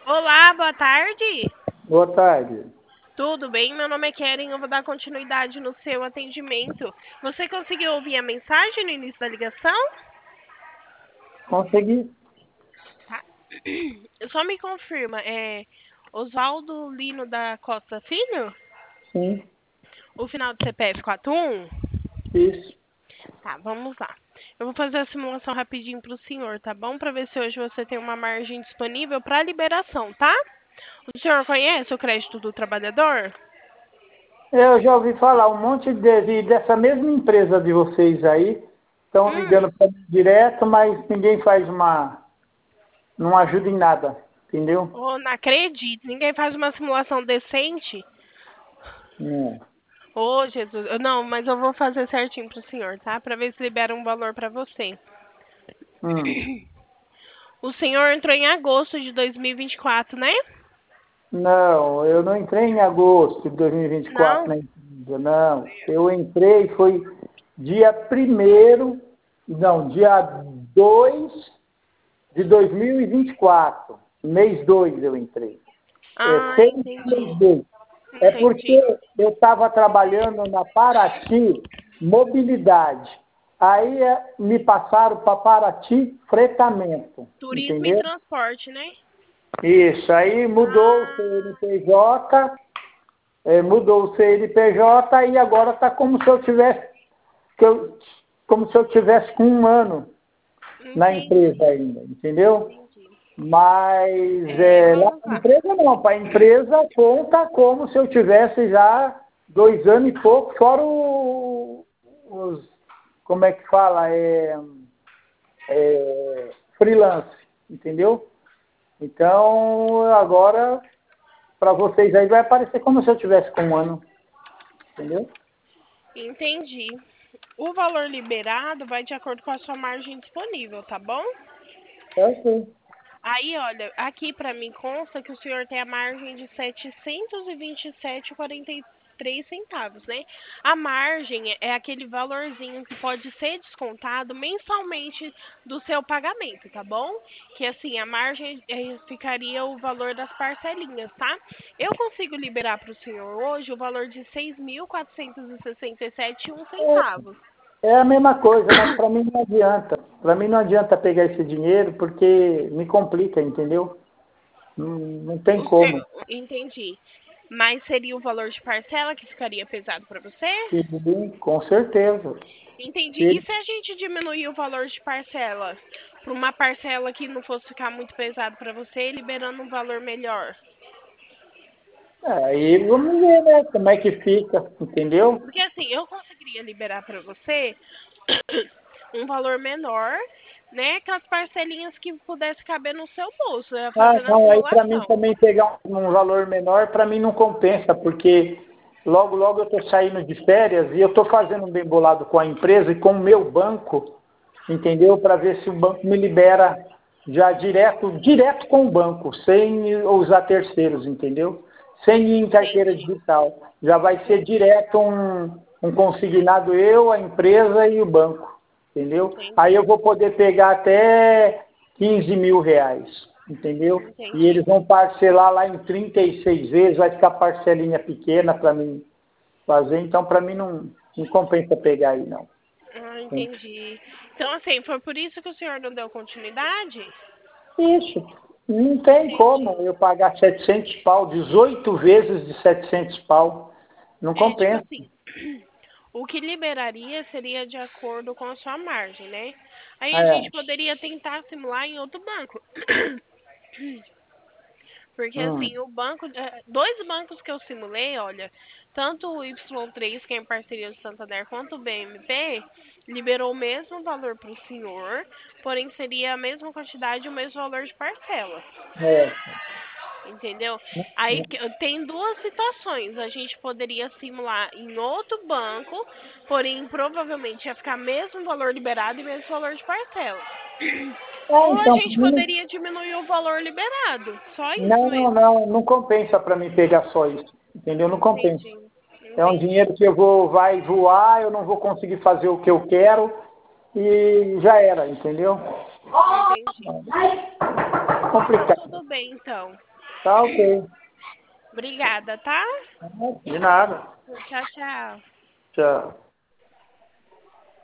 Olá, boa tarde. Boa tarde. Tudo bem? Meu nome é Keren, eu vou dar continuidade no seu atendimento. Você conseguiu ouvir a mensagem no início da ligação? Consegui? Tá. Só me confirma, Oswaldo Lino da Costa Filho? Sim, O final do CPF 41? isso. Tá, vamos lá. Eu vou fazer a simulação rapidinho para o senhor, tá bom? Para ver se hoje você tem uma margem disponível para liberação, tá? O senhor conhece o crédito do trabalhador? Eu já ouvi falar um monte dessa mesma empresa de vocês aí. Estão Hum. ligando para mim direto, mas ninguém faz uma. Não ajuda em nada, entendeu? Oh, não acredito. Ninguém faz uma simulação decente? É. Ô, Jesus. Não, mas eu vou fazer certinho pro senhor, tá? Pra ver se libera um valor pra você. Hum. O senhor entrou em agosto de 2024, né? Não, eu não entrei em agosto de 2024 Não? na empresa, não. Eu entrei, foi dia primeiro, não, dia 2 de 2024. Mês 2 eu entrei. Ah, 6 entendi. 2. É Entendi. porque eu estava trabalhando na Paraty Mobilidade. Aí me passaram para Paraty Fretamento, Turismo e entendeu? transporte, né? Isso, aí mudou o Ah, CNPJ, mudou o CNPJ e agora está como se eu tivesse, como se eu tivesse com 1 ano na empresa entendi. ainda, entendeu? Entendi. Mas lá Vamos para a lá. empresa não, para a empresa conta como se eu tivesse já 2 anos e pouco, fora os, como é que fala, freelance, entendeu? Então agora para vocês aí vai aparecer como se eu tivesse com 1 ano, entendeu? Entendi. O valor liberado vai de acordo com a sua margem disponível, tá bom? É ok. Aí, olha, aqui para mim consta que o senhor tem a margem de 727,43 centavos, né? A margem é aquele valorzinho que pode ser descontado mensalmente do seu pagamento, tá bom? Que assim, a margem ficaria o valor das parcelinhas, tá? Eu consigo liberar para o senhor hoje o valor de 6.467,01 centavos. É a mesma coisa, mas para mim não adianta. Para mim não adianta pegar esse dinheiro porque me complica, entendeu? Não tem O seu, como. entendi. Mas seria o valor de parcela que ficaria pesado para você? Sim, com certeza. Entendi. E Se- se a gente diminuir o valor de parcela para uma parcela que não fosse ficar muito pesado para você, liberando um valor melhor? Aí vamos ver, né? Como é que fica, entendeu? Porque assim, eu conseguiria liberar para você um valor menor, né? Com as parcelinhas que pudesse caber no seu bolso, Ah, fazendo a não, aí para mim simulação. também pegar um valor menor, para mim não compensa, porque logo, logo eu estou saindo de férias e eu estou fazendo um bem bolado com a empresa e com o meu banco, entendeu? Para ver se o banco me libera já direto com o banco, sem usar terceiros, entendeu? Sem ir em carteira Entendi, digital. Já vai ser entendi, direto um consignado eu, a empresa e o banco, entendeu? Aí entendi, eu vou poder pegar até 15 mil reais, entendeu? E entendi. eles vão parcelar lá em 36 vezes, vai ficar parcelinha pequena para mim fazer, então para mim não compensa pegar aí não. Ah, entendi. Então, assim, foi por isso que o senhor não deu continuidade? Isso, não tem como Entendi. eu pagar 700 pau, 18 vezes de 700 pau, não É, tipo compensa. assim, o que liberaria seria de acordo com a sua margem, né? Aí a É, gente poderia tentar simular em outro banco. Porque hum, assim, dois bancos que eu simulei, olha, tanto o Y3, que é em parceria do Santander, quanto o BMP, liberou o mesmo valor para o senhor, porém seria a mesma quantidade e o mesmo valor de parcela. é, Entendeu? Aí tem duas situações. A gente poderia simular em outro banco, porém provavelmente ia ficar mesmo valor liberado e mesmo valor de parcela. Ou a então, gente poderia diminuir o valor liberado. Só isso mesmo. não compensa para mim pegar só isso, entendeu? Não compensa. Entendi. É um Entendi. dinheiro que vai voar, eu não vou conseguir fazer o que eu quero e já era, entendeu? Entendi. Então Complicado. tudo bem então. Tá ok. Obrigada, tá? De nada. Tchau, tchau. Tchau.